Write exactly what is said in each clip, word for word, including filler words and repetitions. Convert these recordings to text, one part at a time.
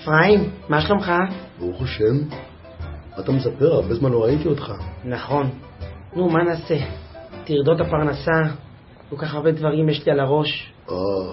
אפרים, מה שלומך? ברוך השם. מה אתה מספר? הרבה זמן לא ראיתי אותך. נכון. נו, מה נעשה? תרדות הפרנסה, כל כך הרבה דברים יש לי על הראש. אה,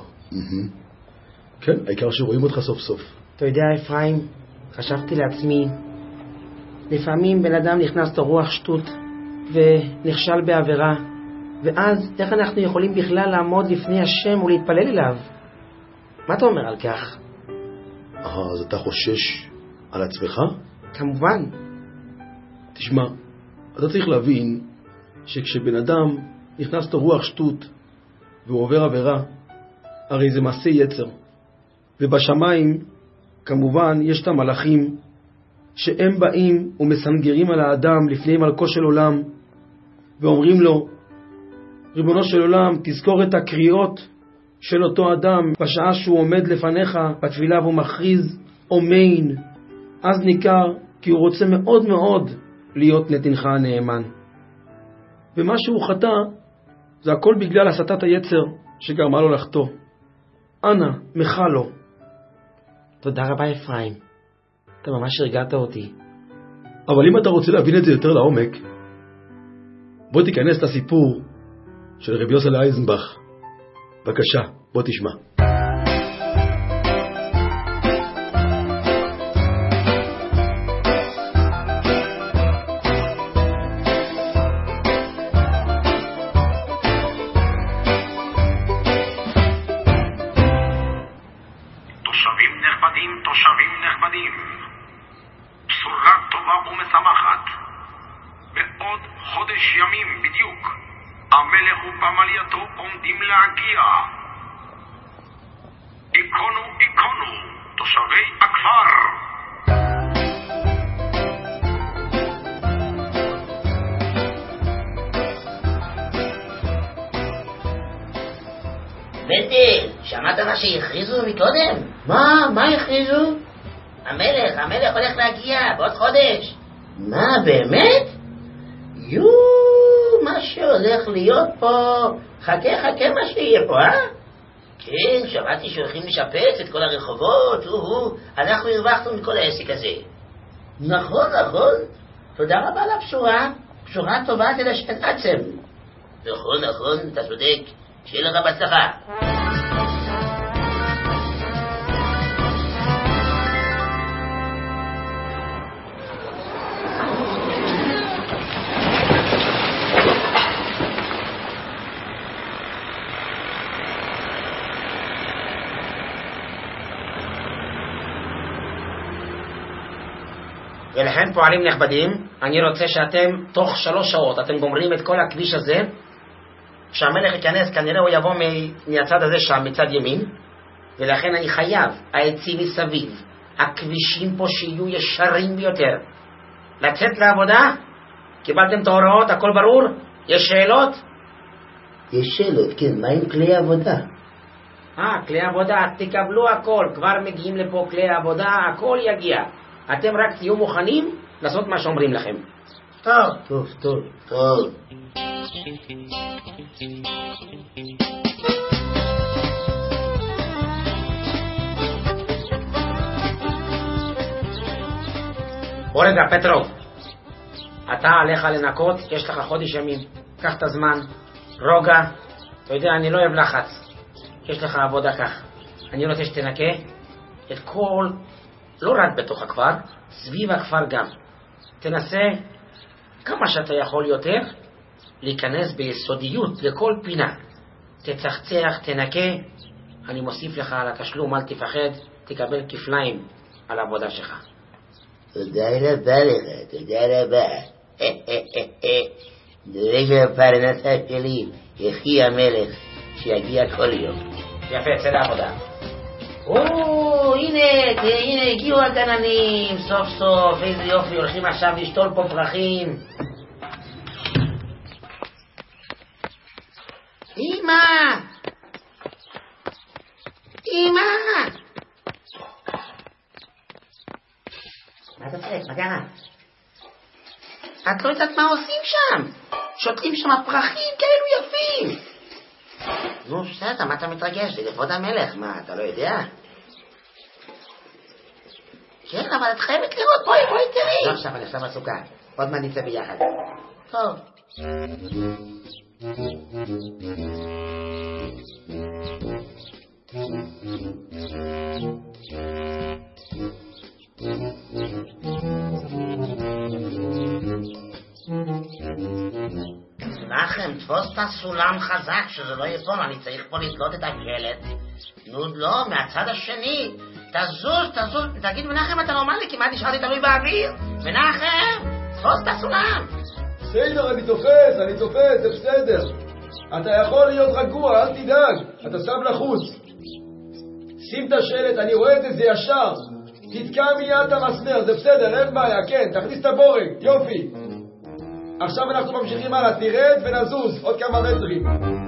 כן, העיקר שרואים אותך סוף סוף. אתה יודע, אפרים, חשבתי לעצמי, לפעמים בן אדם נכנס לרוח שטות ונכשל בעבירה, ואז איך אנחנו יכולים בכלל לעמוד לפני השם ולהתפלל אליו? מה אתה אומר על כך? אה, אז אתה חושש על עצמך? כמובן. תשמע, אתה צריך להבין שכשבן אדם נכנס לרוח שטות והוא עובר עבירה, הרי זה מעשה יצר. ובשמיים, כמובן, יש את המלאכים שהם באים ומסנגרים על האדם לפני מלכו של עולם, ואומרים לו, ריבונו של עולם, תזכור את הקריאות של אותו אדם בשעה שהוא עומד לפניך בתפילה והוא מכריז אומין. אז ניכר כי הוא רוצה מאוד מאוד להיות נתינך הנאמן. ומה שהוא חטא זה הכל בגלל הסתת היצר שגרמה לו לחטוא. אנא, מחה לו. תודה רבה אפרים, אתה ממש הרגעת אותי. אבל אם אתה רוצה להבין את זה יותר לעומק, בוא תיכנס לסיפור של רבי יוסי אייזנבך. בבקשה, בוא תשמע. תושבים נכבדים, תושבים נכבדים, בשורה טובה ומשמחת. בעוד חודש ימים בדיוק המלך ופמלייתו עומדים להגיע. איקונו, איקונו, תושבי הכפר. בטל, שמעת מה שהכריזו מקודם? מה? מה הכריזו? המלך, המלך הולך להגיע בעוד חודש. מה, באמת? יו, מה שהולך להיות פה, חכה חכה מה שיהיה פה, אה? כן, שמעתי שהולכים לשפץ את כל הרחובות, הוא, אנחנו הרווחנו מכל העסק הזה. נכון, נכון, תודה רבה לבשורה, בשורה טובה תלשן עצם. נכון, נכון, אתה צודק, שיהיה לך בהצלחה. ולכן פועלים נכבדים, אני רוצה שאתם תוך שלוש שעות אתם גומרים את כל הכביש הזה. כשהמלך ייכנס כנראה הוא יבוא מהצד הזה שם, מצד ימין, ולכן אני חייב העצים מסביב, הכבישים פה שיהיו ישרים ביותר. לצאת לעבודה? קיבלתם את ההוראות? הכל ברור? יש שאלות? יש שאלות, כן. מה עם כלי עבודה? אה, כלי עבודה, תקבלו הכל, כבר מגיעים לפה כלי עבודה, הכל יגיע. אתם רק תהיו מוכנים לעשות מה שאומרים לכם. טוב, טוב, טוב, טוב. בוא רגע, פטרוב, אתה עליך לנקות, יש לך חודש ימים, קח את הזמן, רוגע, אתה יודע, אני לא אוהב לחץ, יש לך עבודה כך. אני רוצה שתנקה את כל, לא רק בתוך הכפר, סביב הכפר גם. תנסה כמה שאתה יכול יותר להיכנס ביסודיות לכל פינה. תצחצח, תנקה, אני מוסיף לך על התשלום, אל תפחד, תקבל כפליים על העבודה שלך. תודה רבה לך, תודה רבה. דורש הפרנסה שלי, יחי המלך, שיגיע כל יום. יפה, צא לעבודה. או, הנה, הנה, הגיעו הגננים, סוף סוף, איזה יופי, הולכים עכשיו לשתול פה פרחים. אמא! אמא! מה אתה צועק? מה קרה? את לא יודעת מה עושים שם? שותלים שם פרחים כאלו יפים. נו, בסדר, מה אתה מתרגש? זה לכבוד המלך, מה, אתה לא יודע? כן, אבל את חייבת לראות, בואי, בואי תראי. לא עכשיו, אני עכשיו עסוקה. עוד מעט נצא ביחד. טוב. נחם, תפוס את הסולם חזק שזה לא יפול, אני צריך פה לתלות את הגלת. נו לא, מהצד השני. תזוז, תזוז, תגיד מנחם אתה נורמלי, כמעט נשארתי תלוי באוויר. מנחם, תפוס את הסולם. בסדר, אני תופס, אני תופס, זה בסדר. אתה יכול להיות רגוע, אל תדאג, אתה שם לחוץ. שים את השלט, אני רואה את זה, זה ישר. תתקע מיד את המסמר, זה בסדר, אין בעיה, כן, תכניס את הבורג, יופי. עכשיו אנחנו ממשיכים הלאה, תרד ונזוז, עוד כמה מטרים.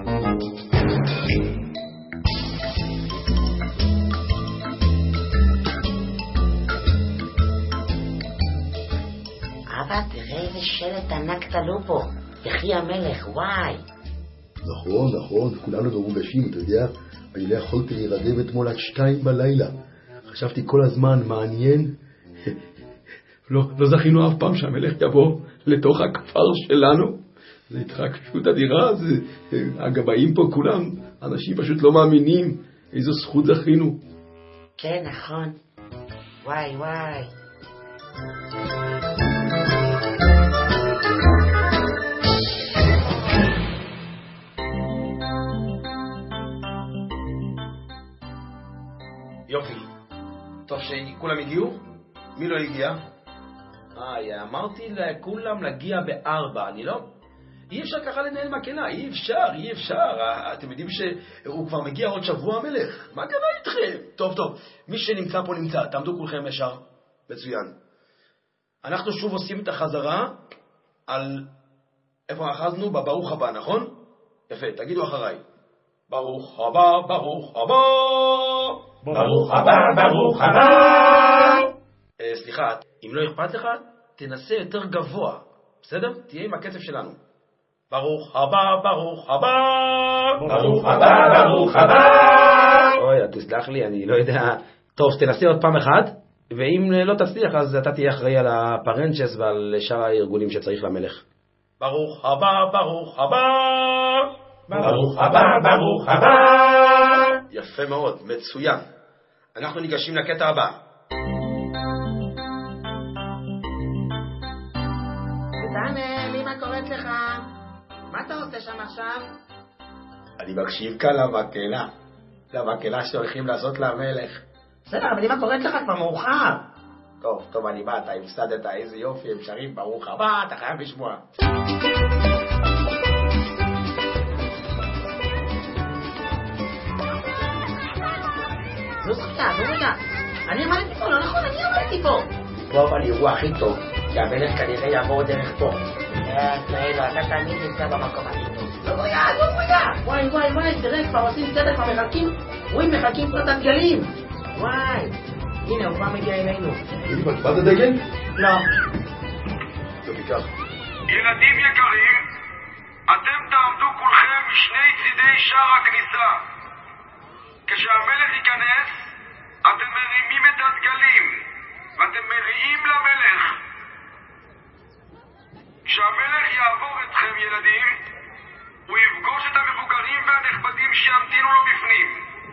אבא, תראה איזה שלט ענק תלו פה. יחי המלך, וואי. נכון, נכון, כולנו מרוגשים, אתה יודע, אני לא יכולתי להירדם אתמול עד שתיים בלילה. חשבתי כל הזמן, מעניין. לא, לא זכינו אף פעם שהמלך יבוא לתוך הכפר שלנו. זה התרגשות אדירה, זה, הגבאים פה כולם, אנשים פשוט לא מאמינים איזו זכות זכינו. כן, נכון. וואי, וואי. יופי. טוב שכולם הגיעו? מי לא הגיע? איי, אמרתי לכולם להגיע בארבע, אני לא... אי אפשר ככה לנהל מקהלה, אי אפשר, אי אפשר. אתם יודעים שהוא כבר מגיע עוד שבוע המלך. מה קרה איתכם? טוב, טוב, מי שנמצא פה נמצא, תעמדו כולכם ישר. מצוין. אנחנו שוב עושים את החזרה על... איפה אחזנו? בברוך הבא, נכון? יפה, תגידו אחריי. ברוך הבא, ברוך הבא. ברוך הבא, ברוך הבא. סליחה, אם לא אכפת לך, תנסה יותר גבוה. בסדר? תהיה עם הקצב שלנו. ברוך הבא, ברוך הבא. ברוך הבא, ברוך הבא. אוי, תסלח לי, אני לא יודע. טוב, תנסה עוד פעם אחד, ואם לא תצליח, אז אתה תהיה אחראי על הפרנצ'ס ועל שאר הארגונים שצריך למלך. ברוך הבא, ברוך הבא. ברוך הבא, ברוך הבא. יפה מאוד, מצוין. אנחנו ניגשים לקטע הבא. דניאל, אמא קוראת לך. מה אתה עושה שם עכשיו? אני מקשיב כאן למקהלה. למקהלה שהולכים לעשות למלך. בסדר, אבל אמא קוראת לך כבר מאוחר. טוב, טוב, אני בא, אתה הפסדת, איזה יופי, הם שרים, ברוך הבא, אתה חייב לשמוע. זו זכייה, זו רגע. אני עמדתי פה, לא נכון, אני עמדתי פה. פה באירוע הכי טוב, כי המלך כנראה יעבור דרך פה. תראה, אתה תמיד נמצא במקום הכי טוב. לא רגע, לא רגע. וואי, וואי, וואי, תראה, כבר עושים סדר, כבר מחכים. רואים, מחכים פה את הדגלים. וואי. הנה, הוא כבר מגיע אלינו. תגידי, מצפת הדגל? לא. טוב, ייקח. ילדים יקרים, אתם תעמדו כולכם משני צידי שער הכניסה. כשהמלך ייכנס, אתם מרימים את הדגלים, ואתם מריעים למלך. כשהמלך יעבור אתכם, ילדים, הוא יפגוש את המבוגרים והנכבדים שימתינו לו בפנים.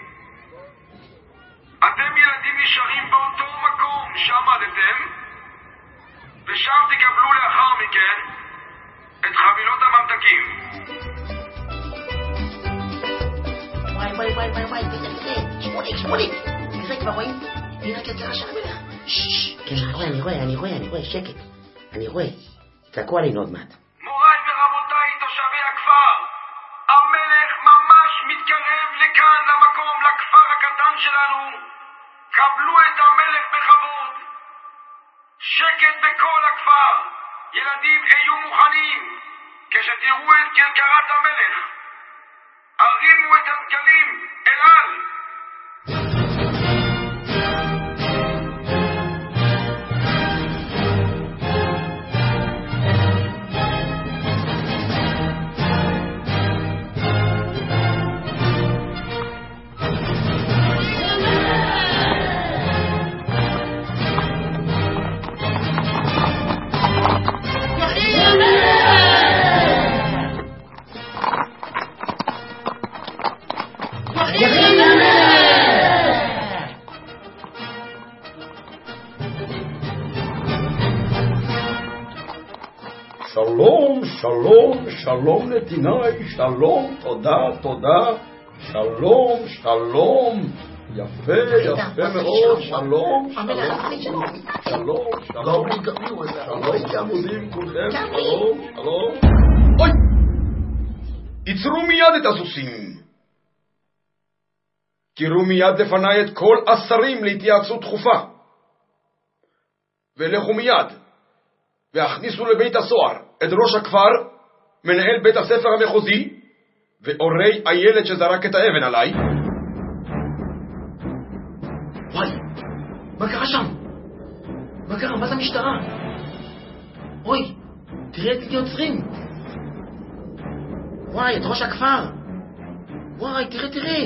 אתם ילדים נשארים באותו מקום שעמדתם, ושם תקבלו לאחר מכן את חבילות הממתקים. וואי, וואי, וואי, וואי, וואי, תראה, תראה, שמוליק, שמוליק. תראה, כבר רואים? תראה רק יצא השער המלך. כן, אני רואה, אני רואה, אני רואה, אני רואה, שקט. אני רואה. תקעו עלינו עוד מעט. מוריי ורבותיי, תושבי הכפר, המלך ממש מתקרב לכאן, למקום, לכפר הקטן שלנו. קבלו את המלך בכבוד. שקט בכל הכפר. ילדים, היו מוכנים. כשתראו את כרכרת המלך, הרימו את הדגלים אל על. שלום נתיניי, שלום, תודה, תודה, שלום, שלום, יפה, יפה מאוד, שלום, שלום, שלום, שלום, שלום, חמודים כולכם, שלום, שלום. אוי! עצרו מיד את הסוסים. קראו מיד לפניי את כל השרים להתייעצות דחופה. ולכו מיד, והכניסו לבית הסוהר את ראש הכפר, מנהל בית הספר המחוזי, ואורי הילד שזרק את האבן עליי. וואי, מה קרה שם? מה קרה? מה זה המשטרה? אוי, תראה את יוצרים. וואי, את ראש הכפר. וואי, תראה, תראה.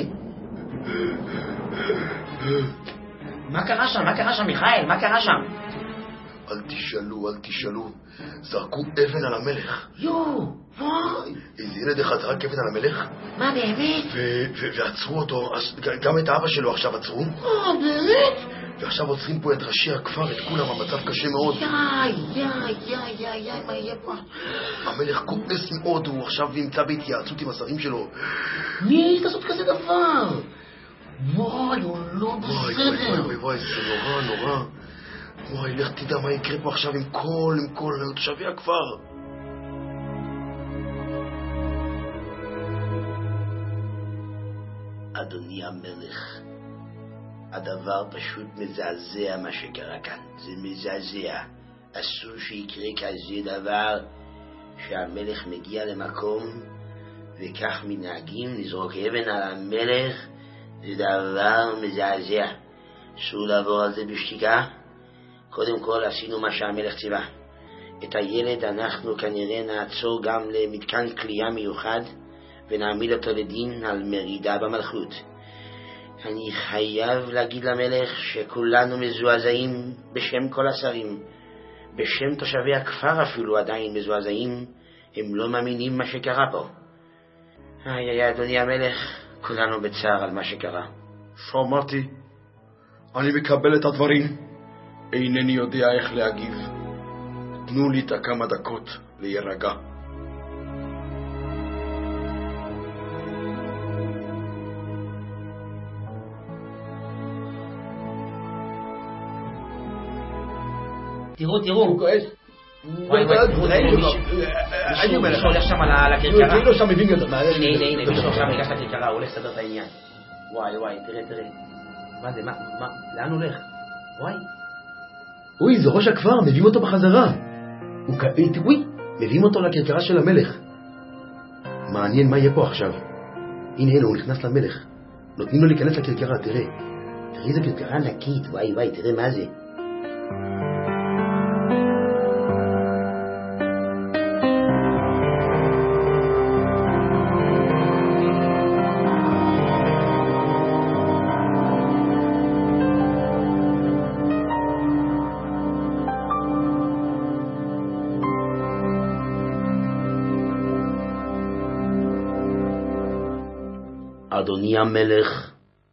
מה קרה שם? מה קרה שם, מיכאל? מה קרה שם? אל תשאלו, אל תשאלו. זרקו אבן על המלך. יו, וואי. איזה ילד אחד זרק אבן על המלך. מה, באמת? ועצרו אותו, אז גם את האבא שלו עכשיו עצרו. אה, באמת? ועכשיו עוצרים פה את ראשי הכפר, את כולם, המצב קשה מאוד. יאי, יאי, יאי, יאי, יאי, מה יהיה פה? המלך כועס מאוד, הוא עכשיו נמצא בהתייעצות עם השרים שלו. מי לעשות כזה דבר? וואי, הוא לא וואי, בסדר. וואי, וואי, וואי, זה נורא, נורא. וואי, לך תדע מה יקרה פה עכשיו עם כל, עם כל תושבי הכפר. אדוני המלך, הדבר פשוט מזעזע מה שקרה כאן. זה מזעזע. אסור שיקרה כזה דבר שהמלך מגיע למקום וכך מנהגים לזרוק אבן על המלך. זה דבר מזעזע. אסור לעבור על זה בשתיקה. קודם כל עשינו מה שהמלך ציווה. את הילד אנחנו כנראה נעצור גם למתקן כליאה מיוחד ונעמיד אותו לדין על מרידה במלכות. אני חייב להגיד למלך שכולנו מזועזעים בשם כל השרים, בשם תושבי הכפר אפילו עדיין מזועזעים. הם לא מאמינים מה שקרה פה. איי איי אדוני המלך, כולנו בצער על מה שקרה. שמעתי, אני מקבל את הדברים, אינני יודע איך להגיב. תנו לי את הכמה דקות להירגע. תראו, תראו. הוא כועס. וואי, וואי, תראו, תראו, מישהו הולך שם לכרכרה. כאילו שם מבין גדול. הנה, הנה, הנה, מישהו עכשיו ניגש לכרכרה, הוא הולך לסדר את העניין. וואי, וואי, תראה, תראה. מה זה, מה, מה, לאן הולך? וואי. אוי, זה ראש הכפר, מביאים אותו בחזרה. הוא כעת, אוי, מביאים אותו לכרכרה של המלך. מעניין מה יהיה פה עכשיו. הנה, הנה, הוא נכנס למלך. נותנים לו להיכנס לכרכרה, תראה. תראה איזה כרכרה ענקית, וואי וואי, תראה מה זה. אדוני המלך,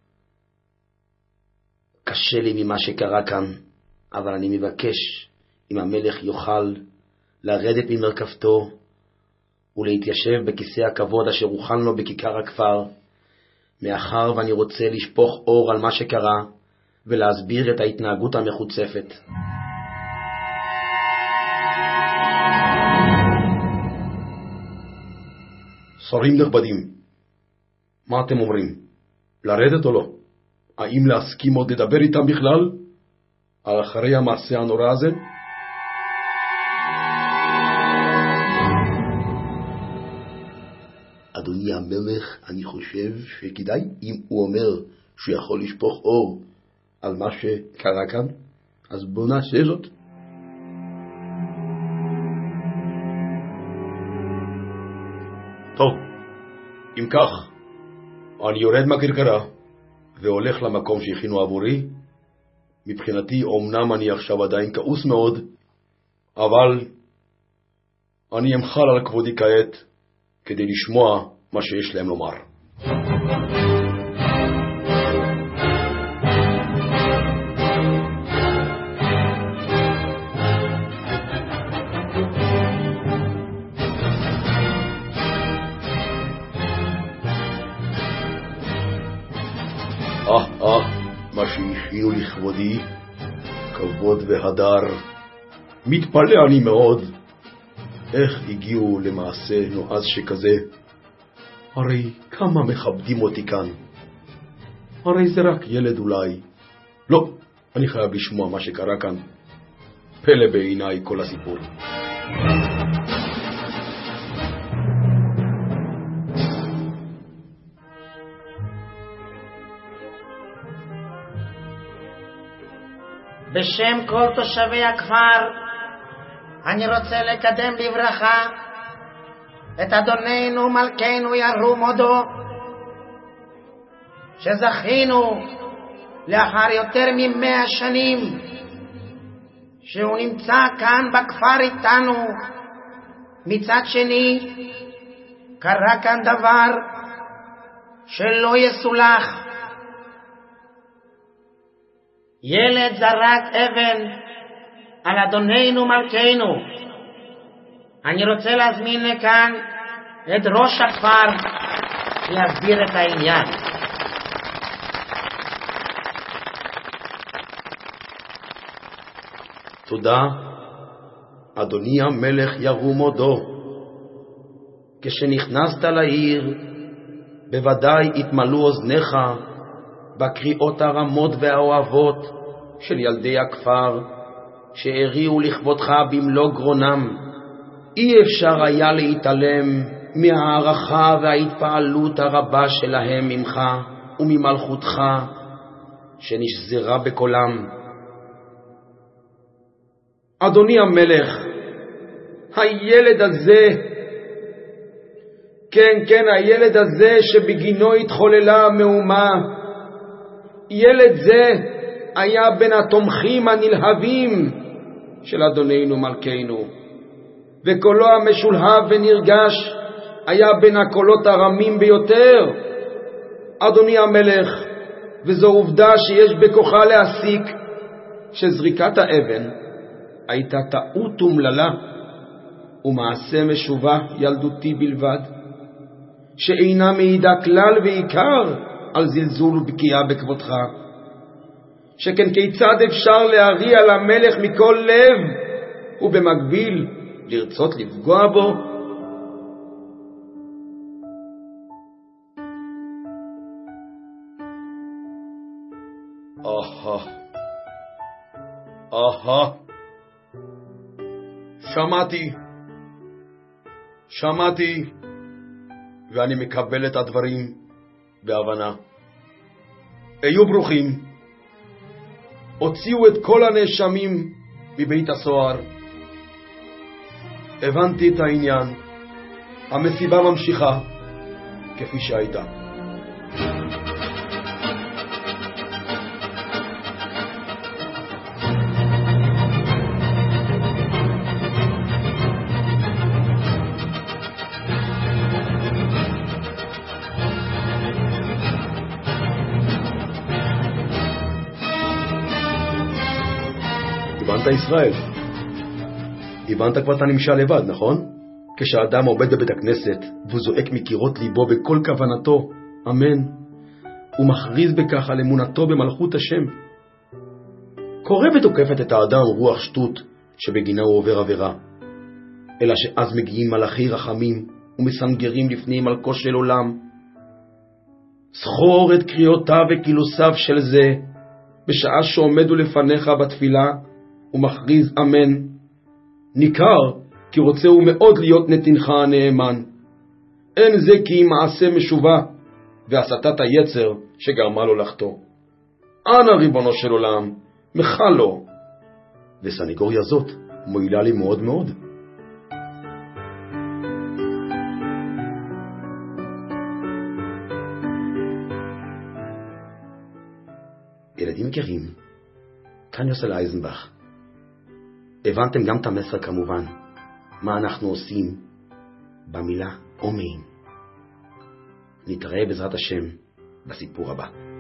קשה לי ממה שקרה כאן, אבל אני מבקש אם המלך יוכל לרדת ממרכבתו ולהתיישב בכיסא הכבוד אשר הוכן לו בכיכר הכפר, מאחר ואני רוצה לשפוך אור על מה שקרה ולהסביר את ההתנהגות המחוצפת. שרים נכבדים, מה אתם אומרים? לרדת או לא? האם להסכים עוד לדבר איתם בכלל? על אחרי המעשה הנורא הזה? אדוני המלך, אני חושב שכדאי, אם הוא אומר שהוא יכול לשפוך אור על מה שקרה כאן, אז בוא נעשה זאת. טוב, אם כך, אני יורד מהכרכרה והולך למקום שהכינו עבורי. מבחינתי, אומנם אני עכשיו עדיין כעוס מאוד, אבל אני אמחל על כבודי כעת כדי לשמוע מה שיש להם לומר. אה, אה, מה שהכינו לכבודי, כבוד והדר. מתפלא אני מאוד. איך הגיעו למעשה נועז שכזה? הרי כמה מכבדים אותי כאן. הרי זה רק ילד אולי. לא, אני חייב לשמוע מה שקרה כאן. פלא בעיניי כל הסיפור. בשם כל תושבי הכפר, אני רוצה לקדם בברכה את אדוננו מלכנו ירום הודו, שזכינו לאחר יותר ממאה שנים שהוא נמצא כאן בכפר איתנו. מצד שני, קרה כאן דבר שלא יסולח. ילד זרק אבן על אדוננו מלכנו. אני רוצה להזמין לכאן את ראש הכפר להסביר את העניין. תודה, אדוני המלך ירום הודו. כשנכנסת לעיר, בוודאי התמלאו אוזניך בקריאות הרמות והאוהבות של ילדי הכפר, שהריעו לכבודך במלוא גרונם. אי אפשר היה להתעלם מהערכה וההתפעלות הרבה שלהם ממך וממלכותך שנשזרה בקולם. אדוני המלך, הילד הזה, כן, כן, הילד הזה שבגינו התחוללה המהומה, ילד זה היה בין התומכים הנלהבים של אדוננו מלכנו, וקולו המשולהב ונרגש היה בין הקולות הרמים ביותר. אדוני המלך, וזו עובדה שיש בכוחה להסיק שזריקת האבן הייתה טעות ומללה ומעשה משובה ילדותי בלבד, שאינה מעידה כלל ועיקר על זלזול ובקיעה בכבודך. שכן כיצד אפשר להריע למלך מכל לב ובמקביל לרצות לפגוע בו? אהה, אהה, שמעתי, שמעתי, ואני מקבל את הדברים בהבנה. היו ברוכים, הוציאו את כל הנאשמים מבית הסוהר. הבנתי את העניין, המסיבה ממשיכה כפי שהייתה. הבנת ישראל? הבנת כבר את הנמשל לבד, נכון? כשאדם עומד בבית הכנסת והוא זועק מקירות ליבו בכל כוונתו, אמן, הוא מכריז בכך על אמונתו במלכות השם. קורא ותוקפת את האדם רוח שטות שבגינה הוא עובר עבירה, אלא שאז מגיעים מלאכי רחמים ומסנגרים לפני מלכו של עולם. זכור את קריאותיו וקילוסיו של זה בשעה שעומדו לפניך בתפילה ומכריז אמן. ניכר כי רוצה הוא מאוד להיות נתינך הנאמן. אין זה כי אם מעשה משובה והסתת היצר שגרמה לו לחטוא. אנא ריבונו של עולם, מחל לו. וסניגוריה זאת מועילה לי מאוד מאוד. ילדים יקרים, כאן יוסל אייזנבך. הבנתם גם את המסר כמובן, מה אנחנו עושים במילה אומן. נתראה בעזרת השם בסיפור הבא.